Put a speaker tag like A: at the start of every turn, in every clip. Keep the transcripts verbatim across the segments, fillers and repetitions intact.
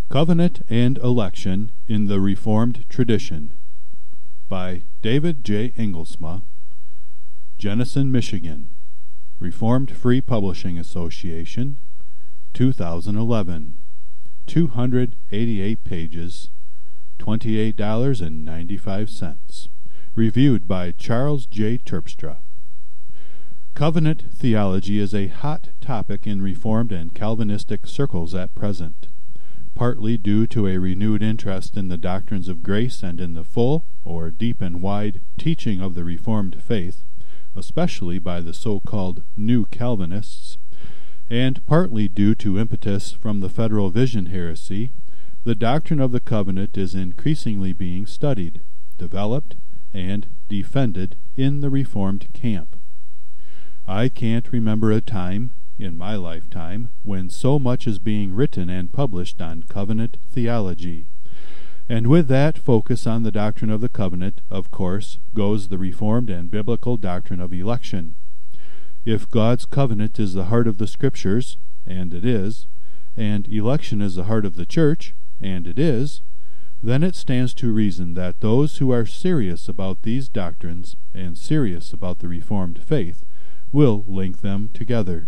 A: Covenant and Election in the Reformed Tradition by David J. Engelsma, Jenison, Michigan, Reformed Free Publishing Association, two thousand eleven, two hundred eighty-eight pages, twenty-eight dollars and ninety-five cents. Reviewed by Charles J. Terpstra. Covenant theology is a hot topic in Reformed and Calvinistic circles at present, partly due to a renewed interest in the doctrines of grace and in the full, or deep and wide, teaching of the Reformed faith, especially by the so-called New Calvinists, and partly due to impetus from the Federal Vision heresy. The doctrine of the covenant is increasingly being studied, developed, and defended in the Reformed camp. I can't remember a time in my lifetime when so much is being written and published on covenant theology. And with that focus on the doctrine of the covenant, of course, goes the Reformed and biblical doctrine of election. If God's covenant is the heart of the Scriptures, and it is, and election is the heart of the church, and it is, then it stands to reason that those who are serious about these doctrines and serious about the Reformed faith will link them together.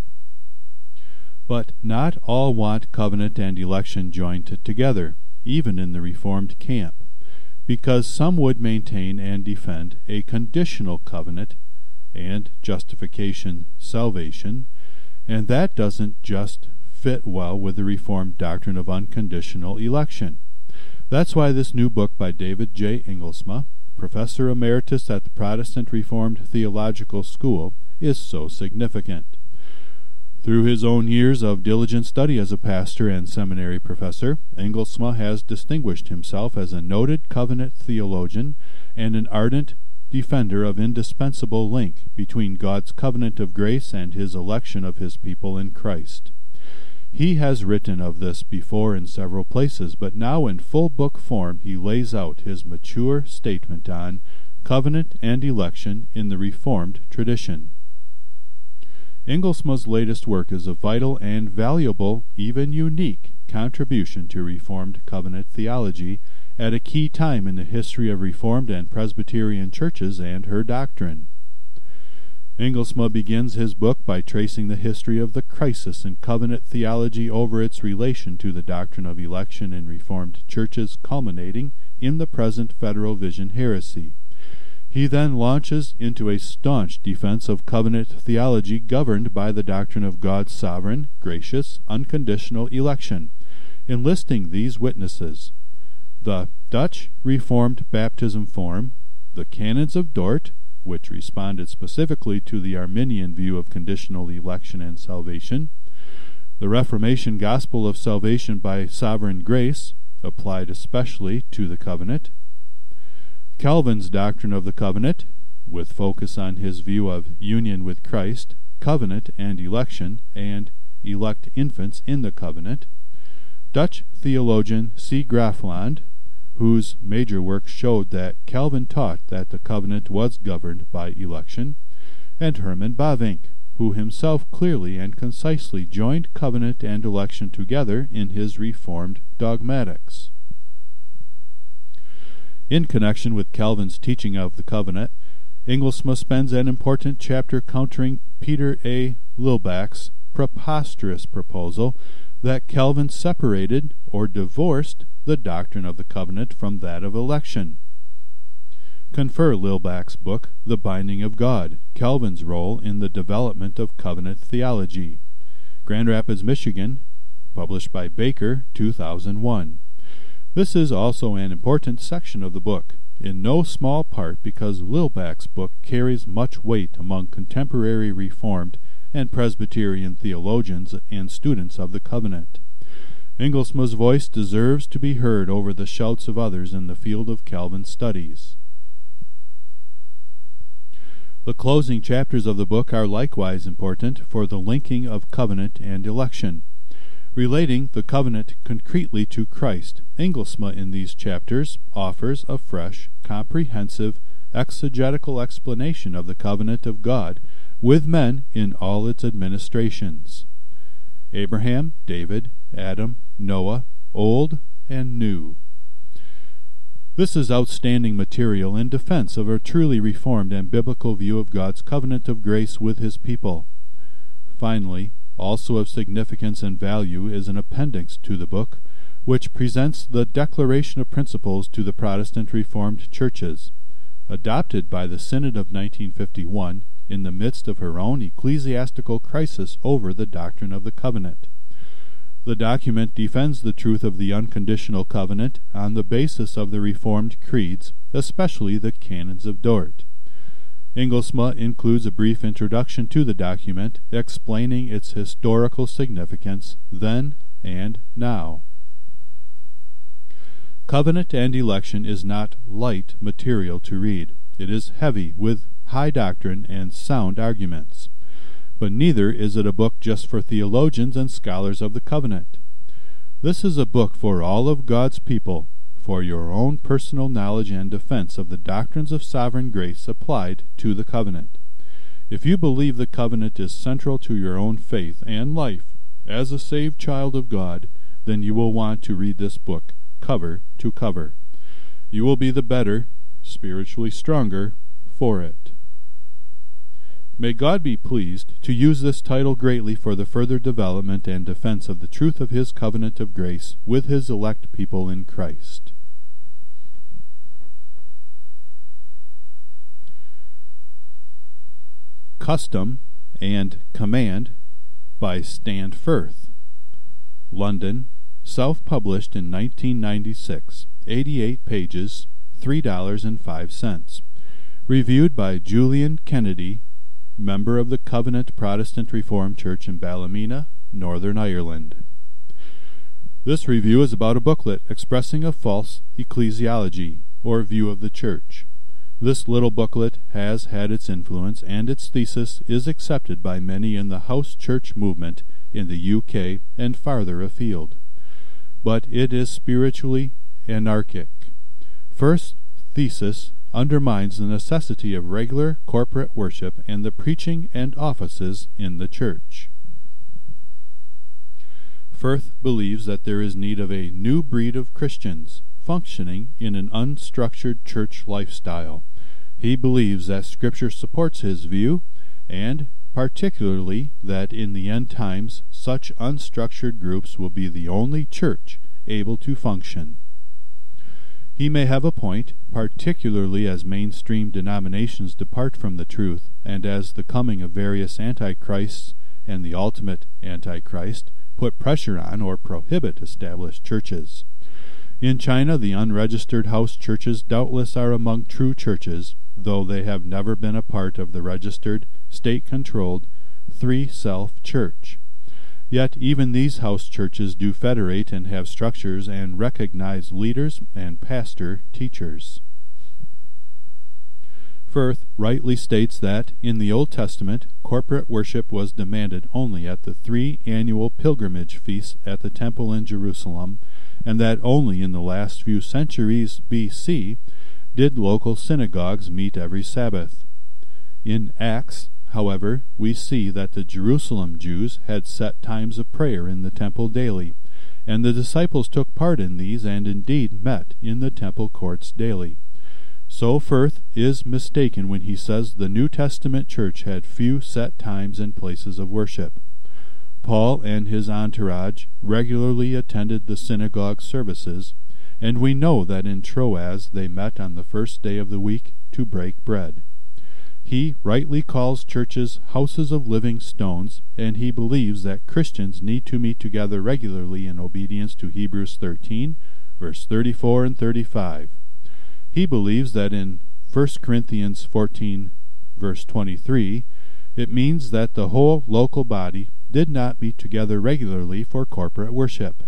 A: But not all want covenant and election joined together, even in the Reformed camp, because some would maintain and defend a conditional covenant and justification, salvation, and that doesn't just fit well with the Reformed doctrine of unconditional election. That's why this new book by David J. Engelsma, Professor Emeritus at the Protestant Reformed Theological School, is so significant. Through his own years of diligent study as a pastor and seminary professor, Engelsma has distinguished himself as a noted covenant theologian and an ardent defender of indispensable link between God's covenant of grace and his election of his people in Christ. He has written of this before in several places, but now in full book form he lays out his mature statement on covenant and election in the Reformed tradition. Engelsma's latest work is a vital and valuable, even unique, contribution to Reformed covenant theology at a key time in the history of Reformed and Presbyterian churches and her doctrine. Engelsma begins his book by tracing the history of the crisis in covenant theology over its relation to the doctrine of election in Reformed churches, culminating in the present Federal Vision heresy. He then launches into a staunch defense of covenant theology governed by the doctrine of God's sovereign, gracious, unconditional election, enlisting these witnesses: the Dutch Reformed baptism form, the Canons of Dort, which responded specifically to the Arminian view of conditional election and salvation, the Reformation gospel of salvation by sovereign grace, applied especially to the covenant, Calvin's doctrine of the covenant, with focus on his view of union with Christ, covenant and election, and elect infants in the covenant, Dutch theologian C. Grafland, whose major work showed that Calvin taught that the covenant was governed by election, and Herman Bavinck, who himself clearly and concisely joined covenant and election together in his Reformed dogmatics. In connection with Calvin's teaching of the covenant, Engelsma spends an important chapter countering Peter A. Lilbach's preposterous proposal that Calvin separated or divorced the doctrine of the covenant from that of election. Confer Lilbach's book, The Binding of God, Calvin's Role in the Development of Covenant Theology, Grand Rapids, Michigan, published by Baker, two thousand one. This is also an important section of the book, in no small part because Lilbach's book carries much weight among contemporary Reformed and Presbyterian theologians and students of the covenant. Engelsma's voice deserves to be heard over the shouts of others in the field of Calvin studies. The closing chapters of the book are likewise important for the linking of covenant and election. Relating the covenant concretely to Christ, Engelsma in these chapters offers a fresh, comprehensive, exegetical explanation of the covenant of God with men in all its administrations. Abraham, David, Adam, Noah, old and new. This is outstanding material in defense of a truly reformed and biblical view of God's covenant of grace with His people. Finally, also of significance and value is an appendix to the book, which presents the Declaration of Principles to the Protestant Reformed Churches, adopted by the Synod of nineteen fifty-one in the midst of her own ecclesiastical crisis over the doctrine of the covenant. The document defends the truth of the unconditional covenant on the basis of the Reformed creeds, especially the Canons of Dort. Engelsma includes a brief introduction to the document, explaining its historical significance then and now. Covenant and election is not light material to read. It is heavy with high doctrine and sound arguments. But neither is it a book just for theologians and scholars of the covenant. This is a book for all of God's people, for your own personal knowledge and defense of the doctrines of sovereign grace applied to the covenant. If you believe the covenant is central to your own faith and life as a saved child of God, then you will want to read this book cover to cover. You will be the better, spiritually stronger, for it. May God be pleased to use this title greatly for the further development and defense of the truth of His covenant of grace with His elect people in Christ. Custom and Command by Stan Firth. London, self-published in nineteen ninety-six, eighty-eight pages, three dollars and five cents. Reviewed by Julian Kennedy, member of the Covenant Protestant Reformed Church in Ballymena, Northern Ireland. This review is about a booklet expressing a false ecclesiology, or view of the Church. This little booklet has had its influence, and its thesis is accepted by many in the house church movement in the U K and farther afield. But it is spiritually anarchic. First thesis undermines the necessity of regular corporate worship and the preaching and offices in the church. Firth believes that there is need of a new breed of Christians functioning in an unstructured church lifestyle. He believes that Scripture supports his view, and particularly that in the end times such unstructured groups will be the only church able to function. He may have a point, particularly as mainstream denominations depart from the truth, and as the coming of various antichrists and the ultimate Antichrist put pressure on or prohibit established churches. In China, the unregistered house churches doubtless are among true churches, though they have never been a part of the registered, state-controlled, three-self church. Yet even these house churches do federate and have structures and recognize leaders and pastor-teachers. Firth rightly states that, in the Old Testament, corporate worship was demanded only at the three annual pilgrimage feasts at the temple in Jerusalem, and that only in the last few centuries B C did local synagogues meet every Sabbath. In Acts, however, we see that the Jerusalem Jews had set times of prayer in the temple daily, and the disciples took part in these and indeed met in the temple courts daily. So Firth is mistaken when he says the New Testament church had few set times and places of worship. Paul and his entourage regularly attended the synagogue services, and we know that in Troas they met on the first day of the week to break bread. He rightly calls churches houses of living stones, and he believes that Christians need to meet together regularly in obedience to Hebrews thirteen, verse thirty-four and thirty-five. He believes that in First Corinthians fourteen, verse twenty-three, it means that the whole local body did not meet together regularly for corporate worship.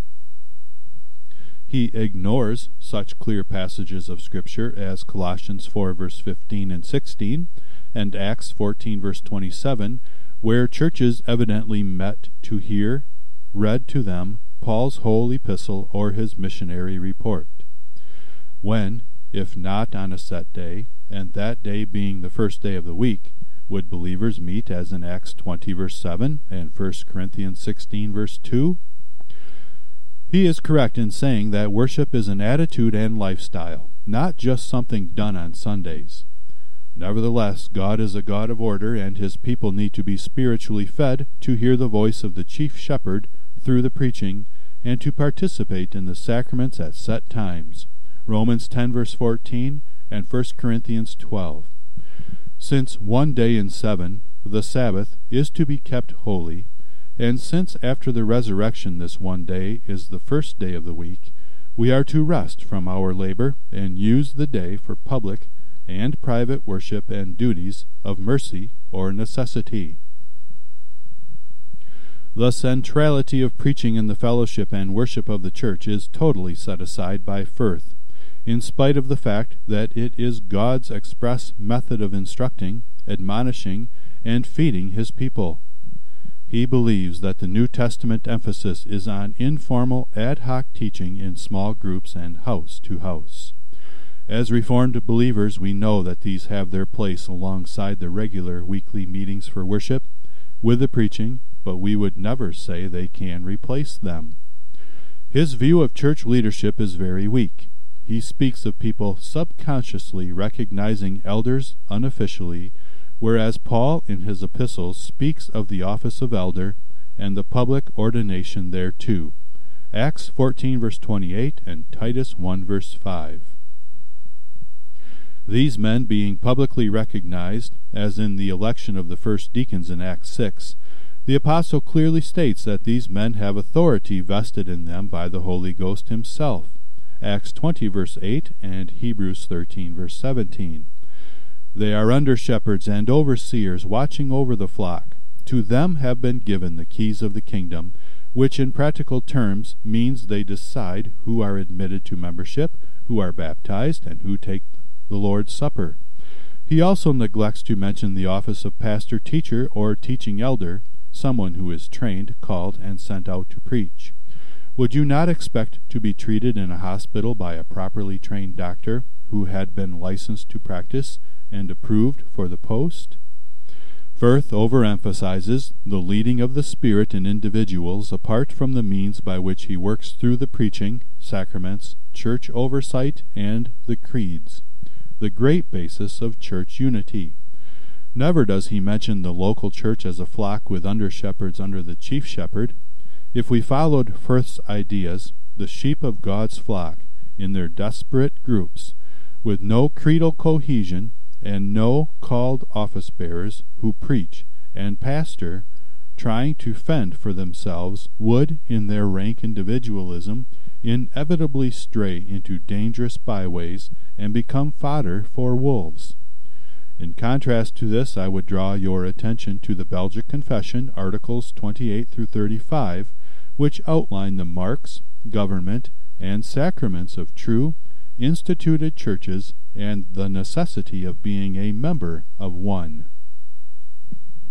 A: He ignores such clear passages of Scripture as Colossians four, verse fifteen and sixteen, and Acts fourteen, verse twenty-seven, where churches evidently met to hear, read to them, Paul's whole epistle or his missionary report. When, if not on a set day, and that day being the first day of the week, would believers meet as in Acts twenty, verse seven, and First Corinthians sixteen, verse two? He is correct in saying that worship is an attitude and lifestyle, not just something done on Sundays. Nevertheless, God is a God of order, and His people need to be spiritually fed to hear the voice of the chief shepherd through the preaching, and to participate in the sacraments at set times. Romans ten verse fourteen and First Corinthians twelve. Since one day in seven, the Sabbath, is to be kept holy, and since after the resurrection this one day is the first day of the week, we are to rest from our labor and use the day for public and private worship and duties of mercy or necessity. The centrality of preaching in the fellowship and worship of the church is totally set aside by Furth, in spite of the fact that it is God's express method of instructing, admonishing, and feeding His people. He believes that the New Testament emphasis is on informal ad hoc teaching in small groups and house to house. As Reformed believers, we know that these have their place alongside the regular weekly meetings for worship with the preaching, but we would never say they can replace them. His view of church leadership is very weak. He speaks of people subconsciously recognizing elders unofficially, whereas Paul in his epistles speaks of the office of elder and the public ordination thereto. Acts fourteen verse twenty-eight and Titus one verse five. These men being publicly recognized, as in the election of the first deacons in Acts six, the apostle clearly states that these men have authority vested in them by the Holy Ghost Himself. Acts twenty verse eight and Hebrews thirteen verse seventeen. They are under shepherds and overseers watching over the flock. To them have been given the keys of the kingdom, which in practical terms means they decide who are admitted to membership, who are baptized, and who take the Lord's Supper. He also neglects to mention the office of pastor, teacher, or teaching elder, someone who is trained, called, and sent out to preach. Would you not expect to be treated in a hospital by a properly trained doctor who had been licensed to practice and approved for the post? Furth overemphasizes the leading of the Spirit in individuals apart from the means by which He works through the preaching, sacraments, church oversight, and the creeds, the great basis of church unity. Never does he mention the local church as a flock with under-shepherds under the chief shepherd. If we followed Furth's ideas, the sheep of God's flock, in their desperate groups, with no creedal cohesion, and no called office-bearers who preach and pastor, trying to fend for themselves, would, in their rank individualism, inevitably stray into dangerous byways and become fodder for wolves. In contrast to this, I would draw your attention to the Belgic Confession, Articles twenty-eight through thirty-five, which outline the marks, government, and sacraments of true, instituted churches and the necessity of being a member of one.